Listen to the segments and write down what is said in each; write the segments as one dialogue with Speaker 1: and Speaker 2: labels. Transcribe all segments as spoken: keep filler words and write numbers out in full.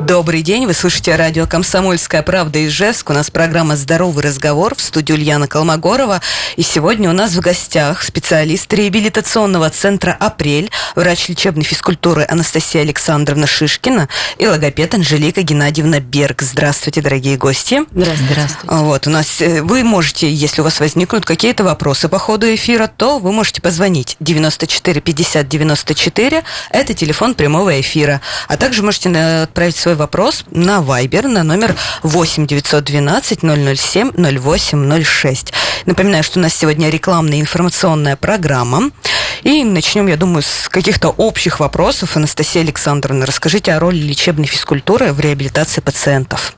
Speaker 1: Добрый день, вы слушаете радио «Комсомольская правда» Ижевск. У нас программа «Здоровый разговор», в студии Ульяна Колмогорова. И сегодня у нас в гостях специалист реабилитационного центра «Апрель», врач лечебной физкультуры Анастасия Александровна Шишкина и логопед Анжелика Геннадьевна Берг. Здравствуйте, дорогие гости.
Speaker 2: Здравствуйте. Здравствуйте.
Speaker 1: Вот, у нас, вы можете, если у вас возникнут какие-то вопросы по ходу эфира, то вы можете позвонить девяносто четыре пятьдесят девяносто четыре, это телефон прямого эфира. А также можете отправить свой вопрос на Viber на номер восемь девятьсот двенадцать ноль ноль семь ноль восемь ноль шесть. Напоминаю, что у нас сегодня рекламная информационная программа. И начнем, я думаю, с каких-то общих вопросов. Анастасия Александровна, расскажите о роли лечебной физкультуры в реабилитации пациентов.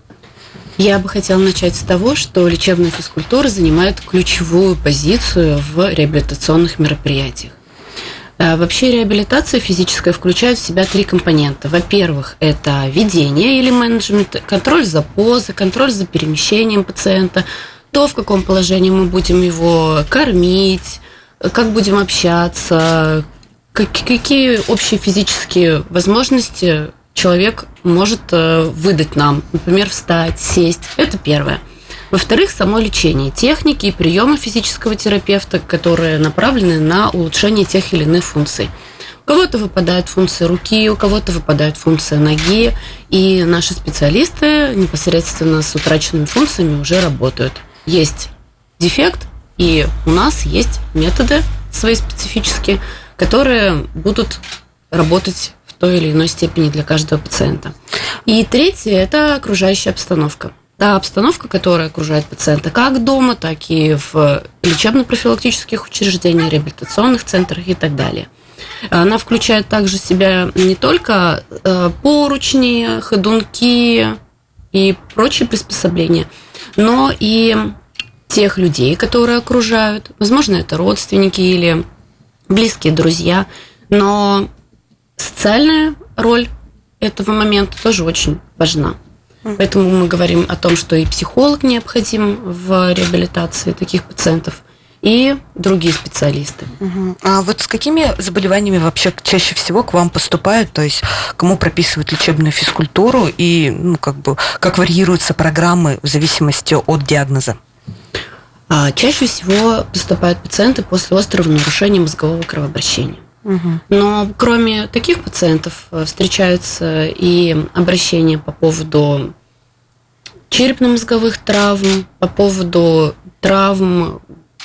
Speaker 2: Я бы хотела начать с того, что лечебная физкультура занимает ключевую позицию в реабилитационных мероприятиях. Вообще реабилитация физическая включает в себя три компонента. Во-первых, это ведение или менеджмент, контроль за позой, контроль за перемещением пациента, то, в каком положении мы будем его кормить, как будем общаться, какие общие физические возможности человек может выдать нам, например, встать, сесть. Это первое. Во-вторых, само лечение, техники и приемы физического терапевта, которые направлены на улучшение тех или иных функций. У кого-то выпадает функция руки, у кого-то выпадает функция ноги, и наши специалисты непосредственно с утраченными функциями уже работают. Есть дефект, и у нас есть методы свои специфические, которые будут работать в той или иной степени для каждого пациента. И третье – это окружающая обстановка. Та обстановка, которая окружает пациента как дома, так и в лечебно-профилактических учреждениях, реабилитационных центрах и так далее. Она включает также в себя не только поручни, ходунки и прочие приспособления, но и тех людей, которые окружают. Возможно, это родственники или близкие друзья, но социальная роль этого момента тоже очень важна. Поэтому мы говорим о том, что и психолог необходим в реабилитации таких пациентов, и другие специалисты.
Speaker 1: Угу. А вот с какими заболеваниями вообще чаще всего к вам поступают? То есть кому прописывают лечебную физкультуру и ну, как бы, как варьируются программы в зависимости от диагноза?
Speaker 2: А чаще всего поступают пациенты после острого нарушения мозгового кровообращения. Угу. Но кроме таких пациентов встречаются и обращения по поводу черепно-мозговых травм, по поводу травм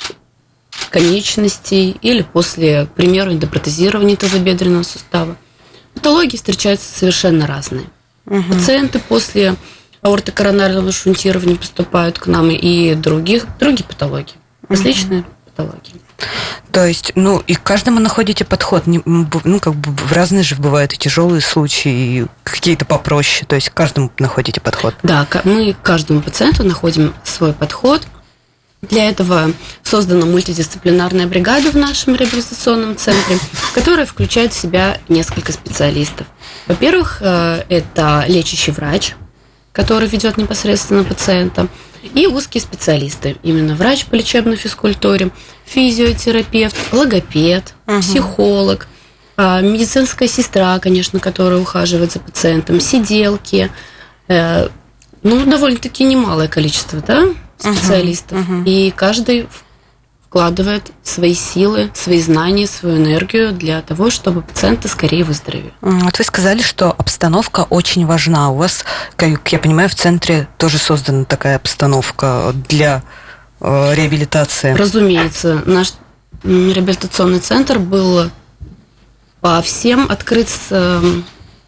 Speaker 2: конечностей или после, к примеру, эндопротезирования тазобедренного сустава. Патологии встречаются совершенно разные. Угу. Пациенты после аортокоронарного шунтирования поступают к нам и других, другие патологии, различные угу. патологии.
Speaker 1: То есть, ну, и к каждому находите подход. Ну, как бы в разные же бывают и тяжелые случаи, и какие-то попроще. То есть, к каждому находите подход.
Speaker 2: Да, мы к каждому пациенту находим свой подход. Для этого создана мультидисциплинарная бригада в нашем реабилитационном центре, которая включает в себя несколько специалистов. Во-первых, это лечащий врач, который ведет непосредственно пациента, и узкие специалисты, именно врач по лечебной физкультуре, физиотерапевт, логопед, угу. психолог, медицинская сестра, конечно, которая ухаживает за пациентом, сиделки. Ну, довольно-таки немалое количество, да, специалистов. Угу. Угу. И каждый вкладывает свои силы, свои знания, свою энергию для того, чтобы пациенты скорее выздоровели.
Speaker 1: Вот вы сказали, что обстановка очень важна. У вас, как я понимаю, в центре тоже создана такая обстановка для э, реабилитации.
Speaker 2: Разумеется. Наш реабилитационный центр был по всем открыт с э,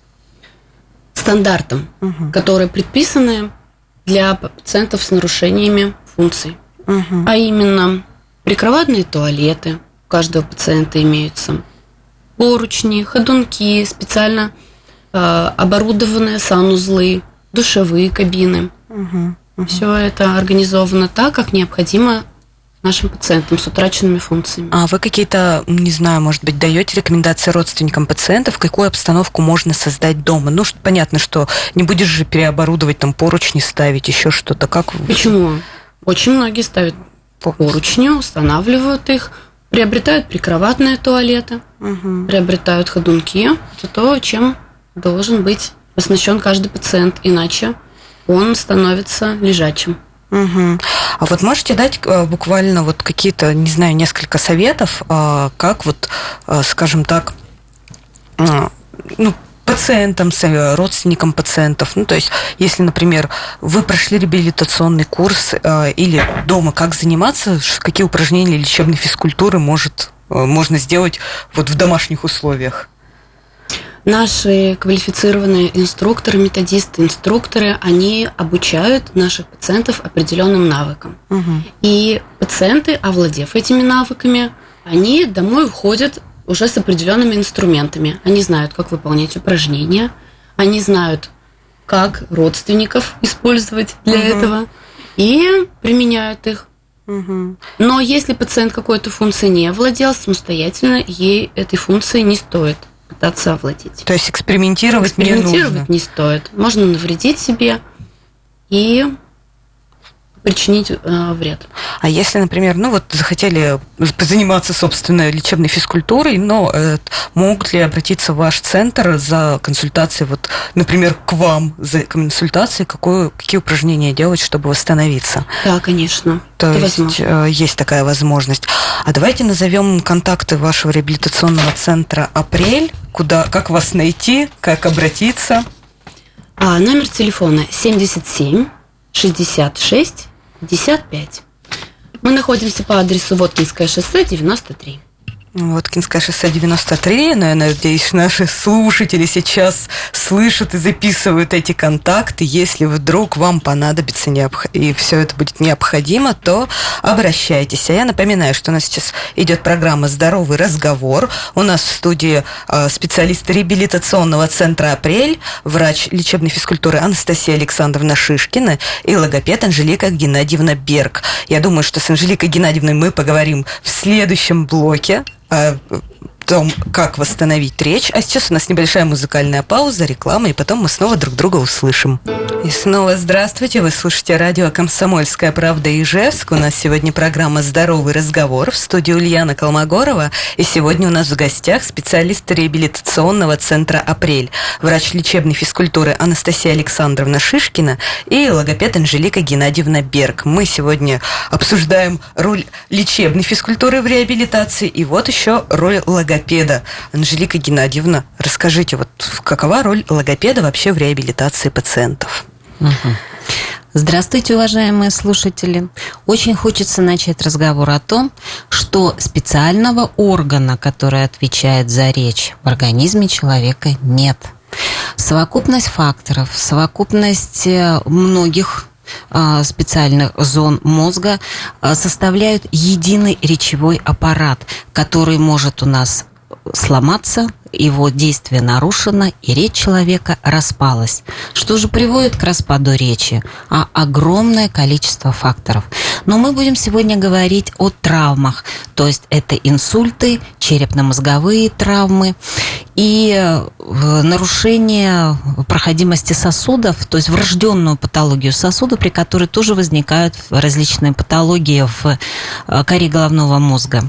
Speaker 2: стандартам, угу. которые предписаны для пациентов с нарушениями функций. Угу. А именно прикроватные туалеты у каждого пациента имеются, поручни, ходунки, специально э, оборудованные санузлы, душевые кабины. Угу, угу. Все это организовано так, как необходимо нашим пациентам с утраченными функциями.
Speaker 1: А вы какие-то, не знаю, может быть, даете рекомендации родственникам пациентов, какую обстановку можно создать дома? Ну, что, понятно, что не будешь же переоборудовать, там, поручни ставить, еще что-то. Как?
Speaker 2: Почему? Очень многие ставят поручни, устанавливают их, приобретают прикроватные туалеты, угу. приобретают ходунки. Это то, чем должен быть оснащен каждый пациент, иначе он становится лежачим.
Speaker 1: Угу. А вот можете дать буквально вот какие-то, не знаю, несколько советов, как вот, скажем так, ну, пациентам, родственникам пациентов. Ну, то есть, если, например, вы прошли реабилитационный курс или дома, как заниматься, какие упражнения лечебной физкультуры может, можно сделать вот в домашних условиях?
Speaker 2: Наши квалифицированные инструкторы, методисты, инструкторы, они обучают наших пациентов определенным навыкам. Угу. И пациенты, овладев этими навыками, они домой уходят уже с определенными инструментами. Они знают, как выполнять упражнения, они знают, как родственников использовать для угу. этого, и применяют их. Угу. Но если пациент какой-то функцией не овладел, самостоятельно ей этой функции не стоит пытаться овладеть.
Speaker 1: То есть экспериментировать,
Speaker 2: экспериментировать
Speaker 1: не нужно?
Speaker 2: не стоит. Можно навредить себе и причинить э, вред.
Speaker 1: А если, например, ну вот захотели позаниматься, собственно, лечебной физкультурой, но э, могут ли обратиться в ваш центр за консультацией, вот, например, к вам за консультацией, какое, какие упражнения делать, чтобы восстановиться?
Speaker 2: Да, конечно.
Speaker 1: То
Speaker 2: это
Speaker 1: есть
Speaker 2: возможно.
Speaker 1: Есть такая возможность. А давайте назовем контакты вашего реабилитационного центра «Апрель», куда, как вас найти, как обратиться?
Speaker 2: А, номер телефона семьдесят семь шестьдесят шесть пятьдесят пять. Мы находимся по адресу Воткинское шоссе, девяносто три.
Speaker 1: Воткинское шоссе девяносто три, но я надеюсь, наши слушатели сейчас слышат и записывают эти контакты. Если вдруг вам понадобится необх... и все это будет необходимо, то обращайтесь. А я напоминаю, что у нас сейчас идет программа «Здоровый разговор». У нас в студии специалисты реабилитационного центра «Апрель», врач лечебной физкультуры Анастасия Александровна Шишкина и логопед Анжелика Геннадьевна Берг. Я думаю, что с Анжеликой Геннадьевной мы поговорим в следующем блоке о том, как восстановить речь. А сейчас у нас небольшая музыкальная пауза, реклама, и потом мы снова друг друга услышим. И снова здравствуйте, вы слушаете радио «Комсомольская правда» Ижевск. У нас сегодня программа «Здоровый разговор», в студии Ульяна Колмогорова. И сегодня у нас в гостях специалист реабилитационного центра «Апрель», врач лечебной физкультуры Анастасия Александровна Шишкина и логопед Анжелика Геннадьевна Берг. Мы сегодня обсуждаем роль лечебной физкультуры в реабилитации и вот еще роль логопеда. Анжелика Геннадьевна, расскажите, вот какова роль логопеда вообще в реабилитации пациентов?
Speaker 3: Угу. Здравствуйте, уважаемые слушатели. Очень хочется начать разговор о том, что специального органа, который отвечает за речь, в организме человека нет. Совокупность факторов, совокупность многих специальных зон мозга составляют единый речевой аппарат, который может у нас сломаться, его действие нарушено, и речь человека распалась. Что же приводит к распаду речи? А огромное количество факторов. Но мы будем сегодня говорить о травмах, то есть это инсульты, черепно-мозговые травмы и нарушение проходимости сосудов, то есть врожденную патологию сосуда, при которой тоже возникают различные патологии в коре головного мозга.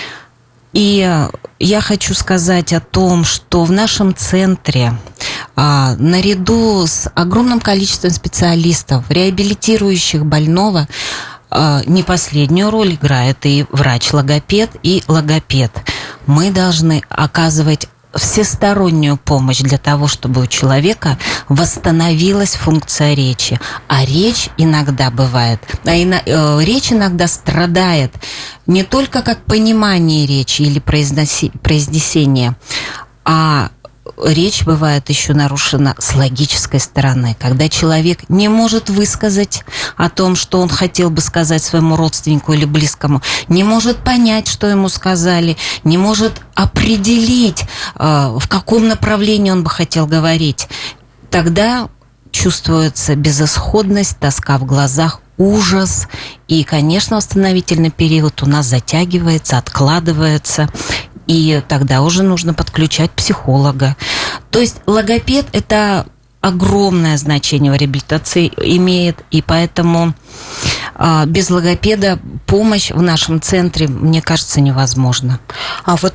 Speaker 3: И я хочу сказать о том, что в нашем центре а, наряду с огромным количеством специалистов, реабилитирующих больного, а, не последнюю роль играет и врач-логопед, и логопед. Мы должны оказывать всестороннюю помощь для того, чтобы у человека восстановилась функция речи. А речь иногда бывает, а ино, э, речь иногда страдает не только как понимание речи или произноси, произнесение, а речь бывает еще нарушена с логической стороны, когда человек не может высказать о том, что он хотел бы сказать своему родственнику или близкому, не может понять, что ему сказали, не может определить, в каком направлении он бы хотел говорить. Тогда чувствуется безысходность, тоска в глазах, ужас. И, конечно, восстановительный период у нас затягивается, откладывается. И тогда уже нужно подключать психолога. То есть логопед – это огромное значение в реабилитации имеет, и поэтому а, без логопеда помощь в нашем центре, мне кажется, невозможна.
Speaker 1: А вот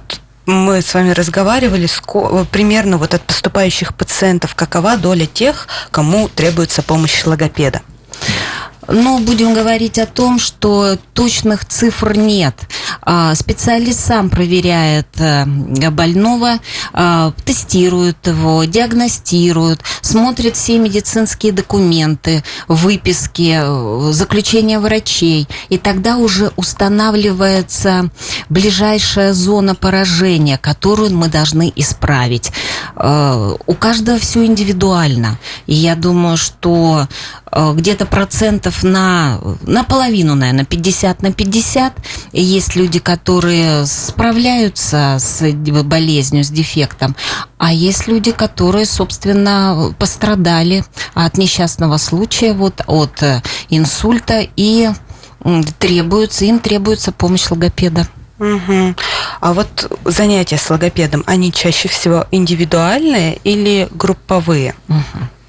Speaker 1: мы с вами разговаривали, ско- примерно вот от поступающих пациентов, какова доля тех, кому требуется помощь логопеда?
Speaker 3: Ну, будем говорить о том, что точных цифр нет. Специалист сам проверяет больного, тестирует его, диагностирует, смотрит все медицинские документы, выписки, заключения врачей. И тогда уже устанавливается ближайшая зона поражения, которую мы должны исправить. У каждого все индивидуально. И я думаю, что где-то процентов на, на половину, наверное, пятьдесят на пятьдесят. Есть люди, которые справляются с болезнью, с дефектом, а есть люди, которые, собственно, пострадали от несчастного случая, вот, от инсульта, и требуется, им требуется помощь логопеда.
Speaker 1: Угу. А вот занятия с логопедом, они чаще всего индивидуальные или групповые?
Speaker 3: Угу.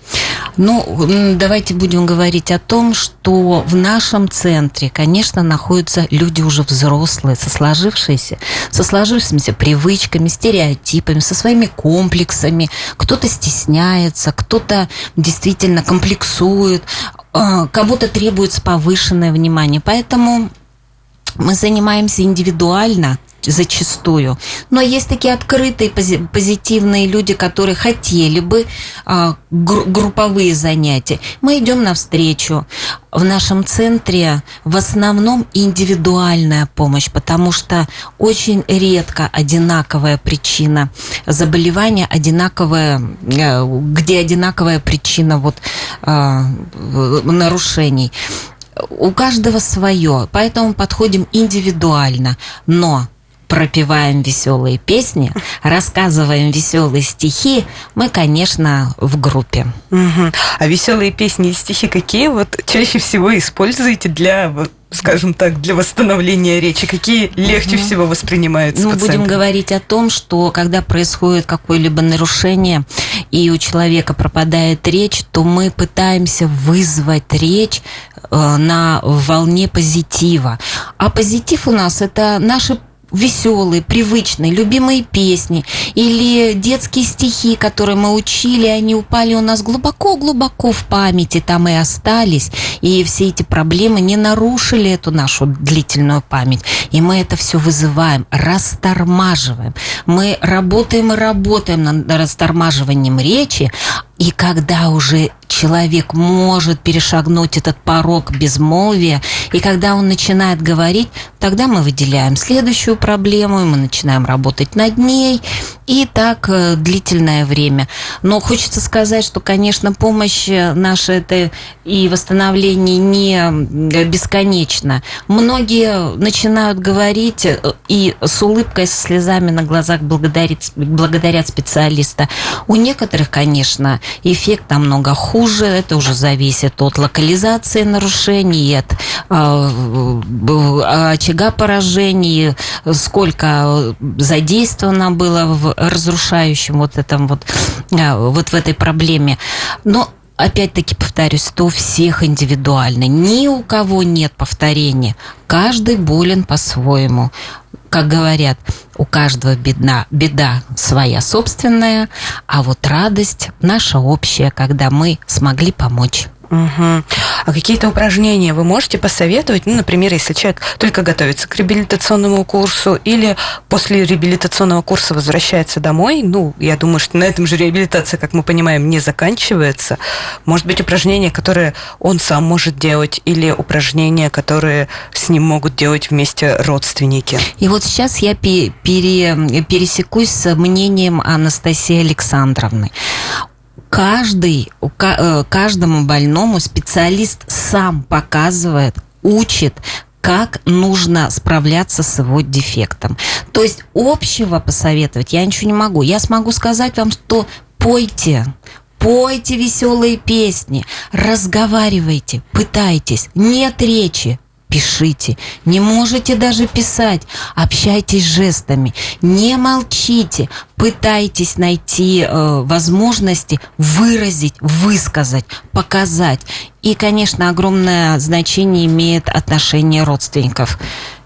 Speaker 3: Ну, давайте будем говорить о том, что в нашем центре, конечно, находятся люди уже взрослые, со сложившимися, со сложившимися привычками, стереотипами, со своими комплексами. Кто-то стесняется, кто-то действительно комплексует, кому-то требуется повышенное внимание. Поэтому мы занимаемся индивидуально, зачастую. Но есть такие открытые, позитивные люди, которые хотели бы а, гру- групповые занятия. Мы идем навстречу. В нашем центре в основном индивидуальная помощь, потому что очень редко одинаковая причина заболевания, одинаковая, где одинаковая причина вот, а, нарушений. У каждого свое, поэтому подходим индивидуально, но пропеваем веселые песни, рассказываем веселые стихи, мы, конечно, в группе.
Speaker 1: Угу. А веселые песни и стихи какие вот чаще всего используете для, вот, скажем так, для восстановления речи? Какие легче угу. всего воспринимаются
Speaker 3: Ну,
Speaker 1: пациентами?
Speaker 3: будем говорить о том, что когда происходит какое-либо нарушение, и у человека пропадает речь, то мы пытаемся вызвать речь э, на волне позитива. А позитив у нас – это наши веселые, привычные, любимые песни или детские стихи, которые мы учили, они упали у нас глубоко-глубоко в памяти, там и остались, и все эти проблемы не нарушили эту нашу длительную память, и мы это все вызываем, растормаживаем. Мы работаем и работаем над растормаживанием речи, и когда уже человек может перешагнуть этот порог безмолвия, и когда он начинает говорить, тогда мы выделяем следующую проблему, и мы начинаем работать над ней, и так длительное время. Но хочется сказать, что, конечно, помощь наша это и восстановление не бесконечно. Многие начинают говорить и с улыбкой, со слезами на глазах благодарить, благодарят специалиста. У некоторых, конечно, эффект намного хуже, это уже зависит от локализации нарушений, от э, очага поражений, сколько задействовано было в разрушающем вот этом вот, э, вот в этой проблеме. Но опять-таки повторюсь, что у всех индивидуально, ни у кого нет повторения, каждый болен по-своему. Как говорят, у каждого беда, беда своя собственная, а вот радость наша общая, когда мы смогли помочь.
Speaker 1: Угу. А какие-то упражнения вы можете посоветовать? Ну, например, если человек только готовится к реабилитационному курсу или после реабилитационного курса возвращается домой, ну, я думаю, что на этом же реабилитация, как мы понимаем, не заканчивается. Может быть, упражнения, которые он сам может делать, или упражнения, которые с ним могут делать вместе родственники?
Speaker 3: И вот сейчас я пере, пересекусь с мнением Анастасии Александровны. Каждый, каждому больному специалист сам показывает, учит, как нужно справляться с его дефектом. То есть общего посоветовать я ничего не могу. Я смогу сказать вам, что пойте, пойте веселые песни, разговаривайте, пытайтесь, нет речи. Пишите. Не можете даже писать. Общайтесь жестами. Не молчите. Пытайтесь найти э, возможности выразить, высказать, показать. И, конечно, огромное значение имеет отношение родственников.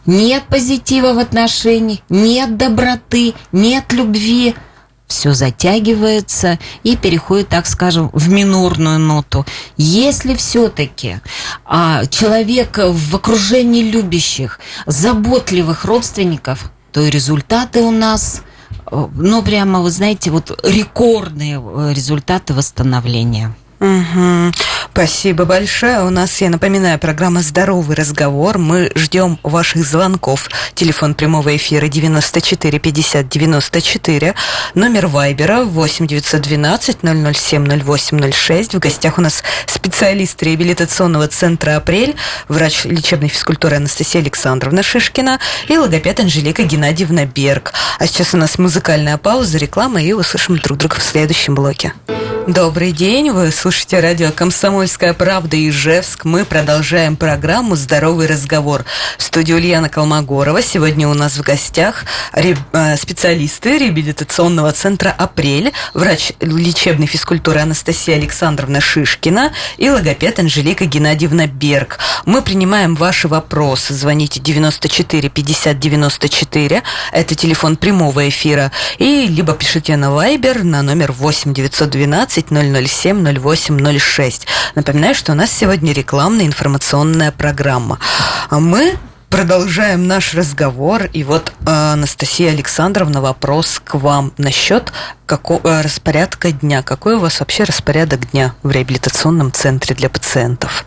Speaker 3: нет позитива в отношениях, нет доброты, нет любви. Все затягивается и переходит, так скажем, в минорную ноту. Если все-таки а, человек в окружении любящих, заботливых родственников, то и результаты у нас, ну, прямо, вы знаете, вот рекордные результаты восстановления.
Speaker 1: Угу. Спасибо большое. У нас, я напоминаю, программа «Здоровый разговор». Мы ждем ваших звонков. Телефон прямого эфира девяносто четыре пятьдесят девяносто четыре. Номер вайбера восемь девятьсот двенадцать ноль ноль семь ноль восемь ноль шесть. В гостях у нас специалист реабилитационного центра «Апрель», врач лечебной физкультуры Анастасия Александровна Шишкина и логопед Анжелика Геннадьевна Берг. А сейчас у нас музыкальная пауза, реклама, и услышим друг друга в следующем блоке. Добрый день, вы слушаете радио «Комсомольская правда» Ижевск. Мы продолжаем программу «Здоровый разговор». В студии Ульяна Колмогорова. Сегодня у нас в гостях специалисты реабилитационного центра «Апрель», врач лечебной физкультуры Анастасия Александровна Шишкина и логопед Анжелика Геннадьевна Берг. Мы принимаем ваши вопросы. Звоните девяносто четыре пятьдесят девяносто четыре, это телефон прямого эфира, и либо пишите на вайбер на номер восемь девятьсот двенадцать ноль ноль семь ноль восемь ноль шесть. Напоминаю, что у нас сегодня рекламная информационная программа. А мы продолжаем наш разговор. И вот, Анастасия Александровна, вопрос к вам насчет какого распорядка дня. Какой у вас вообще распорядок дня в реабилитационном центре для пациентов?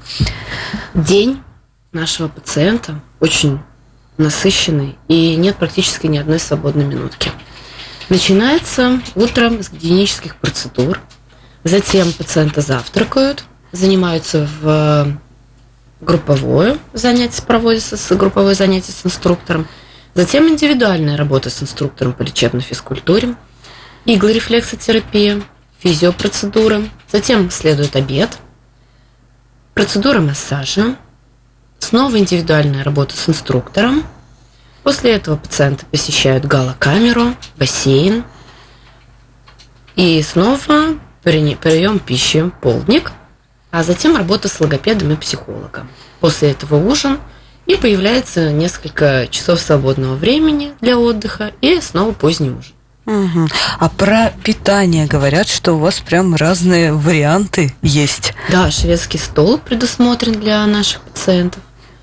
Speaker 2: День нашего пациента очень насыщенный, и нет практически ни одной свободной минутки. Начинается утром с гигиенических процедур. Затем пациенты завтракают, занимаются в групповое занятие, проводится с групповое занятие с инструктором. Затем индивидуальная работа с инструктором по лечебной физкультуре, иглорефлексотерапия, физиопроцедура. Затем следует обед, процедура массажа, снова индивидуальная работа с инструктором. После этого пациенты посещают галокамеру, бассейн и снова прием пищи, полдник, а затем работа с логопедом и психологом. После этого ужин, и появляется несколько часов свободного времени для отдыха, и снова поздний ужин.
Speaker 1: Угу. А про питание говорят, что у вас прям разные варианты есть.
Speaker 2: Да, шведский стол предусмотрен для наших пациентов,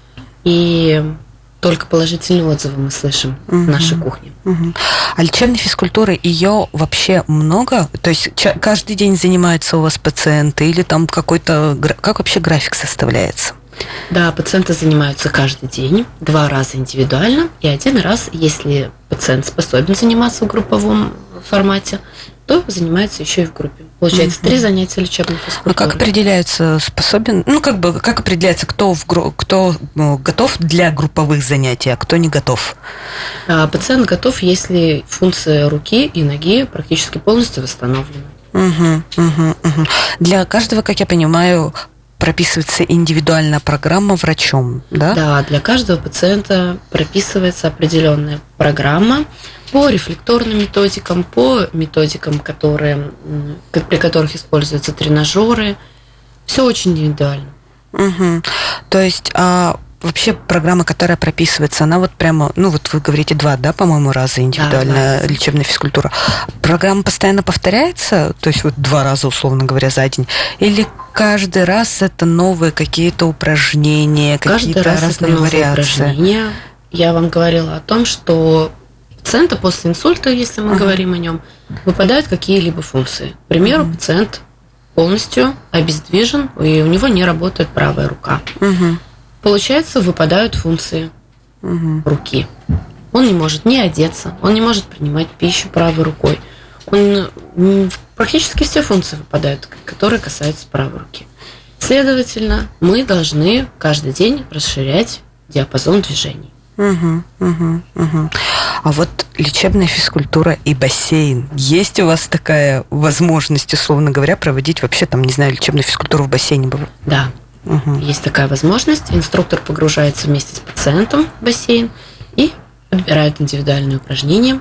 Speaker 2: и только положительные отзывы мы слышим угу. в нашей кухне.
Speaker 1: Угу. А лечебной физкультуры ее вообще много? То есть каждый день занимаются у вас пациенты или там какой-то... Как вообще график составляется?
Speaker 2: Да, пациенты занимаются каждый день, два раза индивидуально, и один раз, если пациент способен заниматься в групповом формате, то занимается еще и в группе. Получается, mm-hmm. три занятия лечебной физкультуры.
Speaker 1: А как определяется способен, ну как бы как определяется, кто в кто ну, готов для групповых занятий, а кто не готов?
Speaker 2: А, пациент готов, если функция руки и ноги практически полностью восстановлены.
Speaker 1: Угу, угу, угу. Для каждого, как я понимаю, прописывается индивидуальная программа врачом, да?
Speaker 2: Да, для каждого пациента прописывается определенная программа по рефлекторным методикам, по методикам, которые, при которых используются тренажеры. Все очень индивидуально.
Speaker 1: Угу. То есть, а вообще программа, которая прописывается, она вот прямо, ну вот вы говорите два, да, по-моему, раза индивидуальная да, лечебная физкультура. Программа постоянно повторяется, то есть вот два раза, условно говоря, за день, или каждый раз это новые какие-то упражнения,
Speaker 2: каждый
Speaker 1: какие-то
Speaker 2: раз
Speaker 1: разные
Speaker 2: это новые
Speaker 1: вариации?
Speaker 2: Упражнения. Я вам говорила о том, что пациента после инсульта, если мы uh-huh. говорим о нем, выпадают какие-либо функции. К примеру, uh-huh. пациент полностью обездвижен, и у него не работает правая рука. Uh-huh. Получается, выпадают функции uh-huh. руки. Он не может ни одеться, он не может принимать пищу правой рукой. Он, практически все функции выпадают, которые касаются правой руки. Следовательно, мы должны каждый день расширять диапазон движений.
Speaker 1: Угу, угу, угу. А вот лечебная физкультура и бассейн. Есть у вас такая возможность, условно говоря, проводить вообще, там, не знаю, лечебную физкультуру в бассейне?
Speaker 2: Да, угу. есть такая возможность. Инструктор погружается вместе с пациентом в бассейн и подбирает индивидуальные упражнения.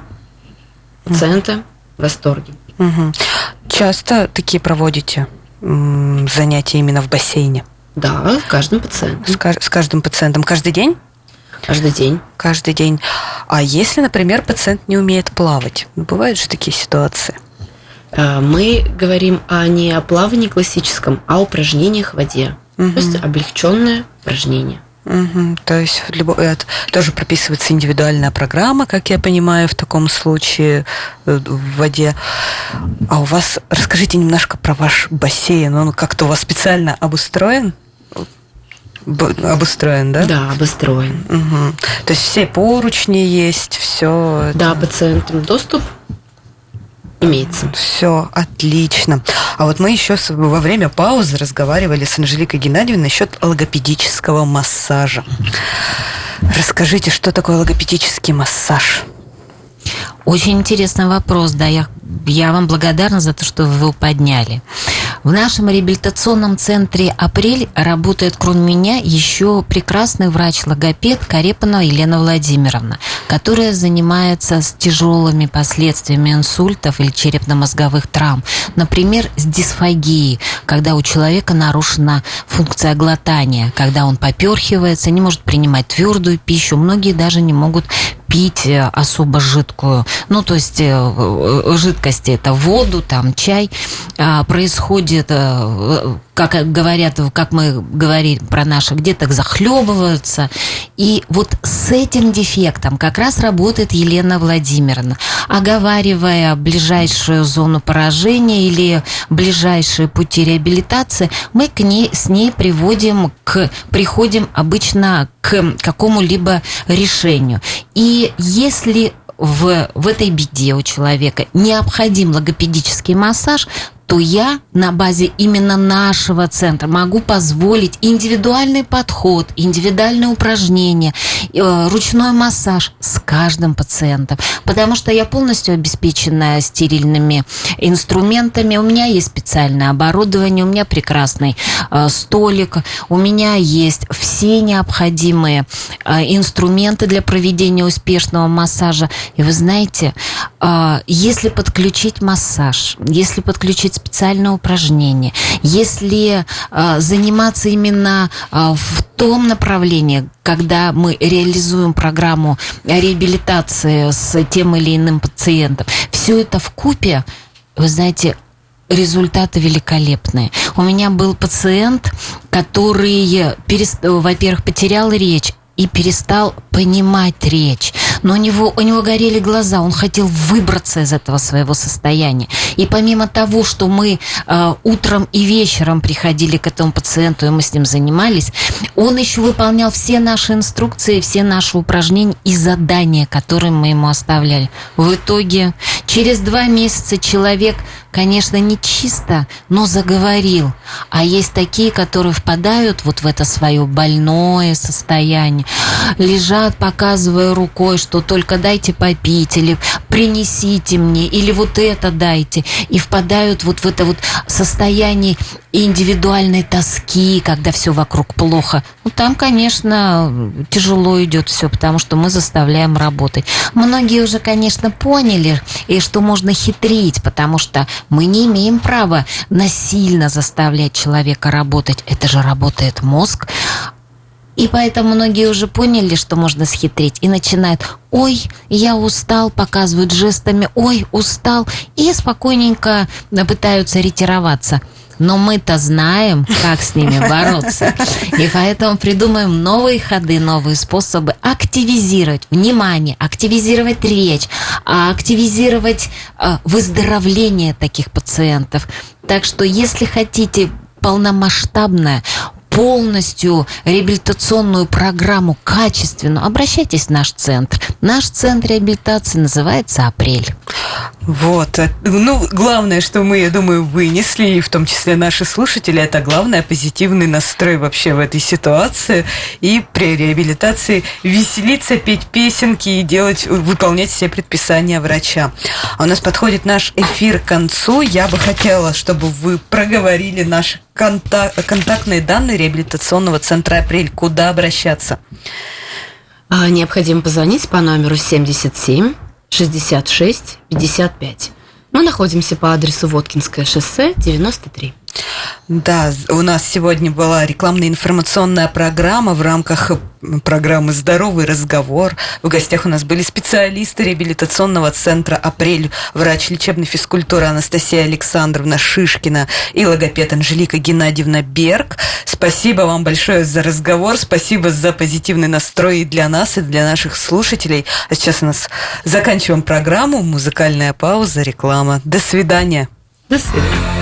Speaker 2: Пациенты угу. в восторге.
Speaker 1: Угу. Часто такие проводите м- занятия именно в бассейне?
Speaker 2: Да, с каждым пациентом.
Speaker 1: С, с каждым пациентом каждый день?
Speaker 2: Каждый день.
Speaker 1: Каждый день. А если, например, пациент не умеет плавать? Бывают же такие ситуации.
Speaker 2: Мы говорим о, не о плавании классическом, а о упражнениях в воде. Угу. То есть облегченное упражнение.
Speaker 1: Угу. То есть это тоже прописывается индивидуальная программа, как я понимаю, в таком случае в воде. А у вас, расскажите немножко про ваш бассейн. Он как-то у вас специально обустроен? Обустроен, да?
Speaker 2: Да, обустроен.
Speaker 1: Угу. То есть все поручни есть, все.
Speaker 2: Да, это... пациентам доступ имеется.
Speaker 1: Все, отлично. А вот мы еще во время паузы разговаривали с Анжеликой Геннадьевной насчет логопедического массажа. Расскажите, что такое логопедический массаж?
Speaker 3: Очень интересный вопрос, да, я, я вам благодарна за то, что вы его подняли. В нашем реабилитационном центре «Апрель» работает, кроме меня, еще прекрасный врач-логопед Карепанова Елена Владимировна, которая занимается с тяжелыми последствиями инсультов или черепно-мозговых травм. Например, с дисфагией, когда у человека нарушена функция глотания, когда он поперхивается, не может принимать твердую пищу, многие даже не могут пить особо жидкую, ну, то есть жидкости, это воду, там, чай, происходит, как говорят, как мы говорим про наших деток, захлебываются. И вот с этим дефектом как раз работает Елена Владимировна, оговаривая ближайшую зону поражения или ближайшие пути реабилитации, мы к ней, с ней приводим к, приходим обычно к какому-либо решению. И если в, в этой беде у человека необходим логопедический массаж, то я на базе именно нашего центра могу позволить индивидуальный подход, индивидуальные упражнения, ручной массаж с каждым пациентом, потому что я полностью обеспечена стерильными инструментами, у меня есть специальное оборудование, у меня прекрасный столик, у меня есть все необходимые инструменты для проведения успешного массажа. И вы знаете, если подключить массаж, если подключить специальное упражнение, если э, заниматься именно э, в том направлении, когда мы реализуем программу реабилитации с тем или иным пациентом, все это вкупе, вы знаете, результаты великолепные. У меня был пациент, который, перест... во-первых, потерял речь и перестал понимать речь. Но у него, у него горели глаза, он хотел выбраться из этого своего состояния. И помимо того, что мы э, утром и вечером приходили к этому пациенту, и мы с ним занимались, он еще выполнял все наши инструкции, все наши упражнения и задания, которые мы ему оставляли. В итоге через два месяца человек, конечно, не чисто, но заговорил. А есть такие, которые впадают вот в это свое больное состояние, лежат, показывая рукой, что только дайте попить, или принесите мне, или вот это дайте, и впадают вот в это вот состояние индивидуальной тоски, когда все вокруг плохо. Ну, там, конечно, тяжело идет все, потому что мы заставляем работать. Многие уже, конечно, поняли, и что можно хитрить, потому что мы не имеем права насильно заставлять человека работать. Это же работает мозг. И поэтому многие уже поняли, что можно схитрить, и начинают: ой, я устал, показывают жестами, ой, устал, и спокойненько пытаются ретироваться. Но мы-то знаем, как с ними бороться. И поэтому придумаем новые ходы, новые способы активизировать внимание, активизировать речь, активизировать выздоровление таких пациентов. Так что, если хотите полномасштабное, полностью реабилитационную программу качественную, обращайтесь в наш центр. Наш центр реабилитации называется «Апрель».
Speaker 1: Вот. Ну, главное, что мы, я думаю, вынесли, и в том числе наши слушатели, это главное, позитивный настрой вообще в этой ситуации. И при реабилитации веселиться, петь песенки и делать, выполнять все предписания врача. А у нас подходит наш эфир к концу. Я бы хотела, чтобы вы проговорили наши контак- контактные данные реабилитационного центра «Апрель». Куда обращаться?
Speaker 2: Необходимо позвонить по номеру семьдесят семь шестьдесят шесть пятьдесят пять. Мы находимся по адресу Воткинское шоссе, девяносто три.
Speaker 1: Да, у нас сегодня была рекламно-информационная программа в рамках программы «Здоровый разговор». В гостях у нас были специалисты реабилитационного центра «Апрель», врач лечебной физкультуры Анастасия Александровна Шишкина и логопед Анжелика Геннадьевна Берг. Спасибо вам большое за разговор, спасибо за позитивный настрой и для нас, и для наших слушателей. А сейчас у нас заканчиваем программу, музыкальная пауза, реклама. До свидания.
Speaker 2: До свидания.